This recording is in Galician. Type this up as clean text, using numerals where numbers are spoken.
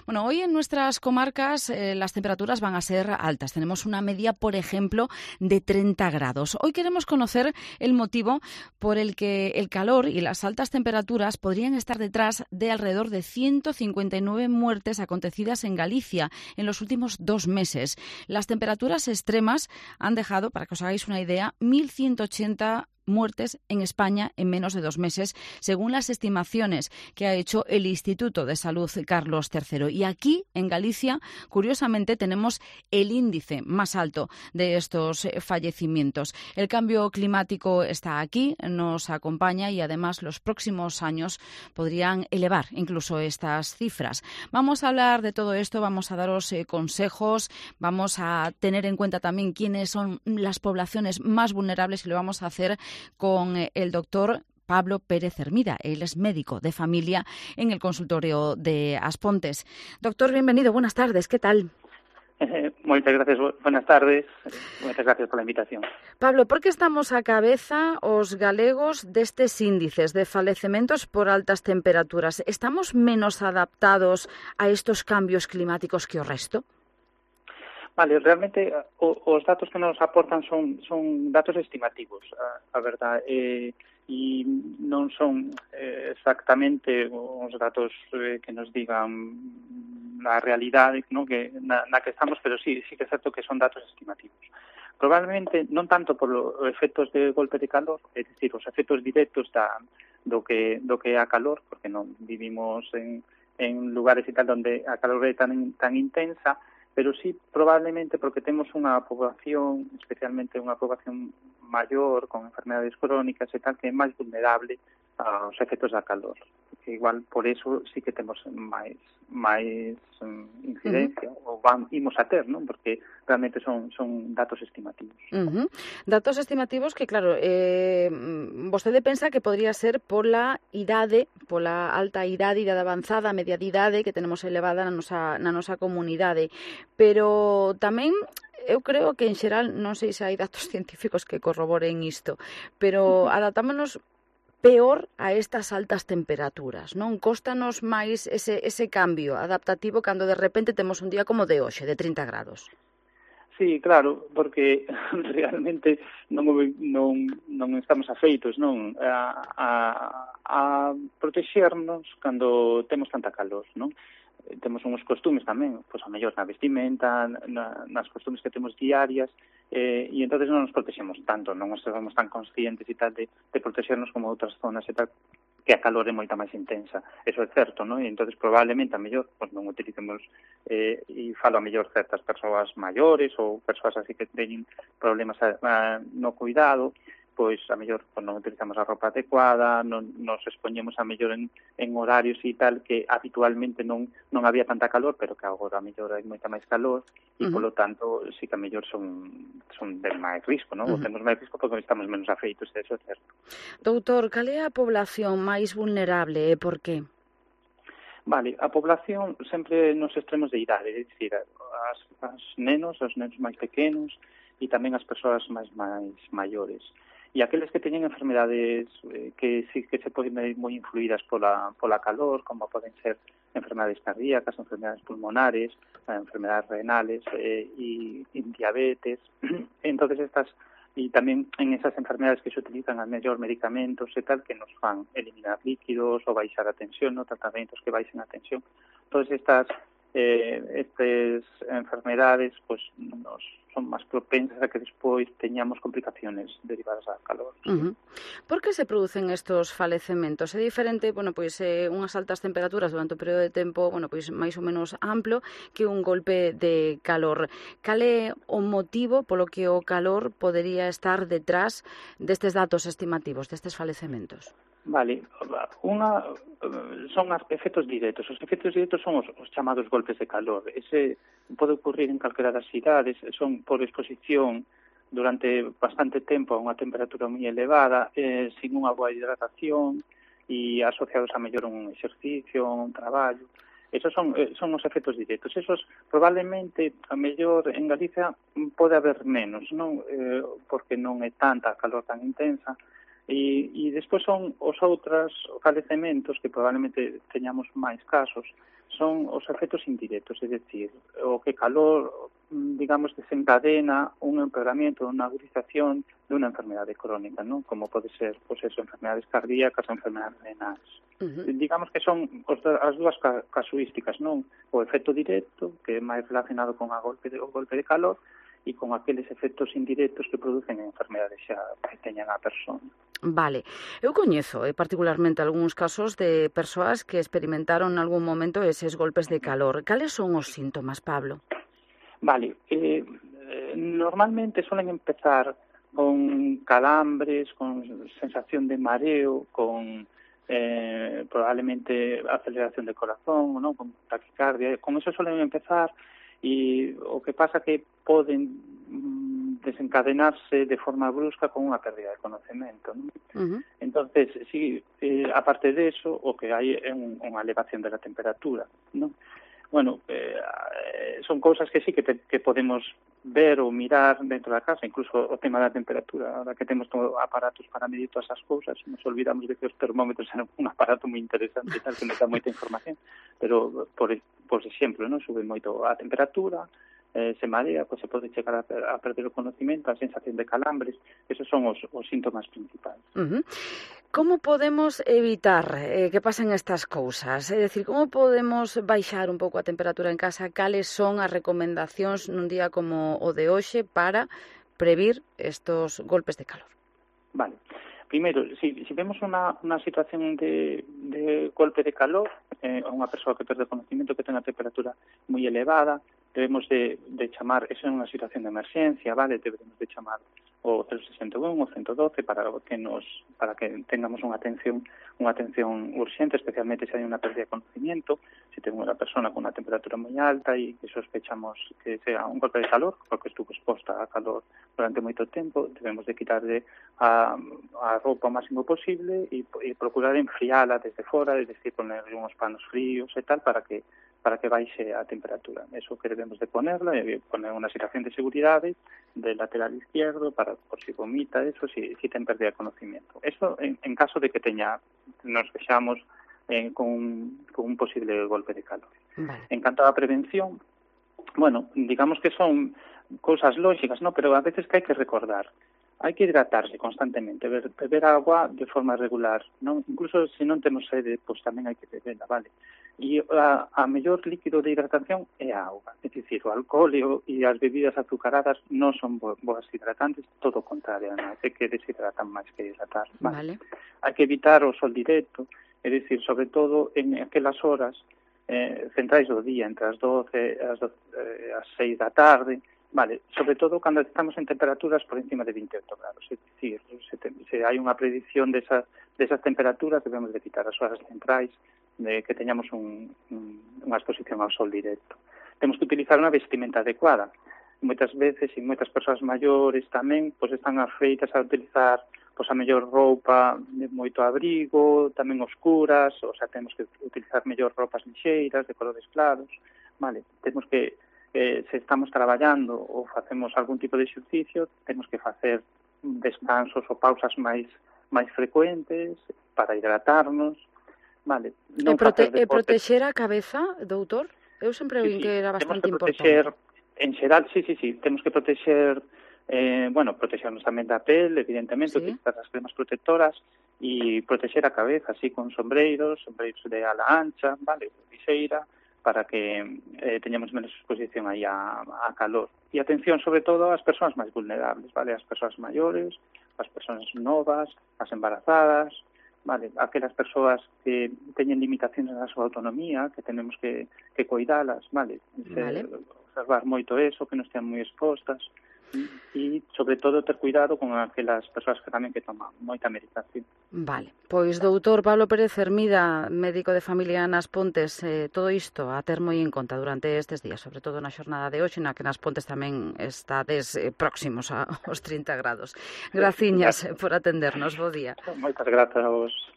Bueno, hoy en nuestras comarcas las temperaturas van a ser altas. Tenemos una media, por ejemplo, de 30 grados. Hoy queremos conocer el motivo por el que el calor y las altas temperaturas podrían estar detrás de alrededor de 159 muertes acontecidas en Galicia en los últimos 2 meses. Las temperaturas extremas han dejado, para que os hagáis una idea, 1.180 muertes en España en menos de 2 meses, según las estimaciones que ha hecho el Instituto de Salud Carlos III. Y aquí, en Galicia, curiosamente, tenemos el índice más alto de estos fallecimientos. El cambio climático está aquí, nos acompaña y además los próximos años podrían elevar incluso estas cifras. Vamos a hablar de todo esto, vamos a daros consejos, vamos a tener en cuenta también quiénes son las poblaciones más vulnerables y lo vamos a hacer con el doctor Pablo Pérez Hermida. Él es médico de familia en el consultorio de Aspontes. Doctor, bienvenido, buenas tardes, ¿qué tal? Moitas gracias, buenas tardes. Moitas gracias pola invitación. Pablo, por que estamos á cabeza os galegos destes índices de falecementos por altas temperaturas? Estamos menos adaptados a estos cambios climáticos que o resto? Vale, realmente os datos que nos aportan son datos estimativos, a verdade, e non son exactamente os datos que nos digan a realidade, ¿no? Que na que estamos, pero sí que é certo que son datos estimativos. Probablemente non tanto por os efectos de golpe de calor, é dicir, os efectos directos do que é a calor, porque non vivimos en lugares e tal onde a calor é tan intensa, pero sí probablemente porque temos unha poboación, especialmente unha poboación maior, con enfermedades crónicas e tal, que é máis vulnerable aos efectos da calor. Igual, por eso sí que temos máis incidencia, ou imos a ter, non? Porque realmente son datos estimativos. Datos estimativos que, claro, vostede pensa que podría ser pola alta idade avanzada, a media de idade que tenemos elevada na nosa comunidade. Pero tamén eu creo que en xeral, non sei se hai datos científicos que corroboren isto, pero adaptámonos peor a estas altas temperaturas, non? Cóstanos máis ese cambio adaptativo cando de repente temos un día como de hoxe, de 30 grados. Sí, claro, porque realmente non estamos afeitos, non, a protexernos cando temos tanta calor, non? Temos uns costumes tamén, pois a mellor na vestimenta, nas costumes que temos diarias, e entonces non nos protexemos tanto, non estamos tan conscientes e tal de protexernos como outras zonas e tal, que a calor é moita máis intensa. Eso é certo, non? E entonces probablemente a mellor pois non utilicemos, e falo a mellor certas persoas maiores ou persoas así que teñen problemas no cuidado, pois a mellor non utilizamos a roupa adecuada, non nos expoñemos a mellor en horarios e tal que habitualmente non había tanta calor, pero que agora a mellor hai moita máis calor e polo tanto sí que a mellor son de máis risco, non? Temos máis risco porque estamos menos afeitos, eso é certo. Doutor, cal é a población máis vulnerable e por qué? Vale, a población sempre nos extremos de idade, é dicir, as nenos, os nenos máis pequenos e tamén as persoas máis maiores. E aqueles que teñen enfermedades que sí que se poden ver moi influídas pola calor, como poden ser enfermedades cardíacas, enfermedades pulmonares, enfermedades renales e diabetes. Entonces e tamén en esas enfermedades que se utilizan a mellor medicamentos e tal que nos fan eliminar líquidos ou baixar a tensión, no tratamentos que baixen a tensión. Todas estas enfermedades pues son máis propensas a que despois teñamos complicaciones derivadas da calor. Por que se producen estos falecementos? É diferente, unhas altas temperaturas durante un período de tempo, máis ou menos amplo que un golpe de calor. Cal é o motivo polo que o calor podería estar detrás destes datos estimativos, destes falecementos? Vale, son efectos directos. Os efectos directos son os chamados golpes de calor. Ese pode ocurrir en calquera das cidades, son por exposición durante bastante tempo a unha temperatura moi elevada, sin unha boa hidratación e asociados a mellor un exercicio, un traballo. Esos son os efectos directos. Esos probablemente a mellor en Galicia pode haber menos, non? Porque non é tanta a calor tan intensa, E despois son os outros falecementos que probablemente teñamos máis casos, son os efectos indirectos, é dicir, o que calor, digamos, desencadena un empeoramento, unha agudización de unha enfermedade crónica, non? Como pode ser, pois eso, enfermedades cardíacas, enfermedades renais. Digamos que son as dúas casuísticas, non? O efecto directo, que é máis relacionado con o golpe de calor, e con aqueles efectos indirectos que producen enfermedades xa que teñan a persona. Vale. Eu coñezo particularmente algúns casos de persoas que experimentaron en algún momento eses golpes de calor. Cales son os síntomas, Pablo? Vale. Normalmente suelen empezar con calambres, con sensación de mareo, con probablemente aceleración de corazón, ¿no? Con taquicardia. Con eso suelen empezar. E o que pasa que poden desencadenarse de forma brusca con unha pérdida de conocemento, non? Entonces, sí, aparte de eso, o que hai é unha elevación da temperatura, non? Bueno, son cousas que sí que podemos ver ou mirar dentro da casa, incluso o tema da temperatura. Ahora que temos aparatos para medir todas as cousas, nos olvidamos de que os termómetros eran un aparato moi interesante e tal, que nos dá moita información, pero, por exemplo, non sube moito a temperatura, se marea, pois se pode chegar a perder o conocimento, a sensación de calambres. Esos son os síntomas principais. Como podemos evitar que pasen estas cousas? É dicir, como podemos baixar un pouco a temperatura en casa? Cales son as recomendacións nun día como o de hoxe para previr estos golpes de calor? Vale. Primeiro, si vemos unha situación de golpe de calor, unha persoa que perde conocimiento, que ten a temperatura moi elevada, debemos de chamar, eso é unha situación de emerxencia, vale? Debemos de chamar o 061, o 112 para que tengamos unha atención urxente, especialmente se hai unha pérdida de conocimiento, se ten unha persona con unha temperatura moi alta e que sospechamos que sea un golpe de calor, porque estuvo exposta a calor durante moito tempo, debemos de quitarle a roupa o máximo posible e procurar enfriala desde fora, es decir, ponerle uns panos fríos e tal para que baixe a temperatura. Eso que debemos de ponerla, poner unha situación de seguridade del lateral izquierdo para por si vomita, eso, si ten pérdida de conocimiento. Eso en caso de que nos vexamos con un posible golpe de calor. Vale. En canto á prevención, bueno, digamos que son cousas lógicas, ¿no? Pero a veces que hai que recordar. Hai que hidratarse constantemente, beber agua de forma regular, non? Incluso se non temos sede, pois tamén hai que beberla, vale? E a mellor líquido de hidratación é a auga, é dicir, o alcohol e as bebidas azucaradas non son boas hidratantes, todo o contrario, non? É que deshidratan máis que hidratar, vale? Hai que evitar o sol directo, é dicir, sobre todo en aquelas horas centrais do día, entre as 12 e as 6 da tarde, vale, sobre todo cando estamos en temperaturas por encima de 28 grados, é dicir, se hai unha predicción desas temperaturas, debemos de quitar as horas centrais, que teñamos unha exposición ao sol directo. Temos que utilizar unha vestimenta adecuada. Moitas veces, e moitas persoas maiores tamén, pois están afeitas a utilizar pois a mellor roupa de moito abrigo, tamén oscuras, o sea, temos que utilizar mellor roupas lixeiras, de colores claros, vale, temos que se estamos traballando ou facemos algún tipo de exercicio, temos que facer descansos ou pausas máis frecuentes para hidratarnos, vale? E protexer a cabeza, doutor? Eu sempre oín que era bastante importante. En xeral, sí, temos que protexer, protexernos tamén da pel, evidentemente, utilizar as cremas protectoras e protexer a cabeza, así con sombreiros de ala ancha, vale, viseira, para que teñamos menos exposición aí a calor. E atención, sobre todo, ás persoas máis vulnerables, vale? As persoas maiores, as persoas novas, as embarazadas, vale? Aquelas persoas que teñen limitacións na súa autonomía, que tenemos que cuidalas, vale? Observar moito eso, que non estean moi expostas, e, sobre todo, ter cuidado con aquelas persoas que tamén que toman moita medicación. Vale, pois doutor Pablo Pérez Hermida, médico de familia nas Pontes, todo isto a ter moi en conta durante estes días, sobre todo na xornada de hoxe, na que nas Pontes tamén estades próximos aos 30 grados. Graciñas por atendernos, bo día. Moitas grazas a vos.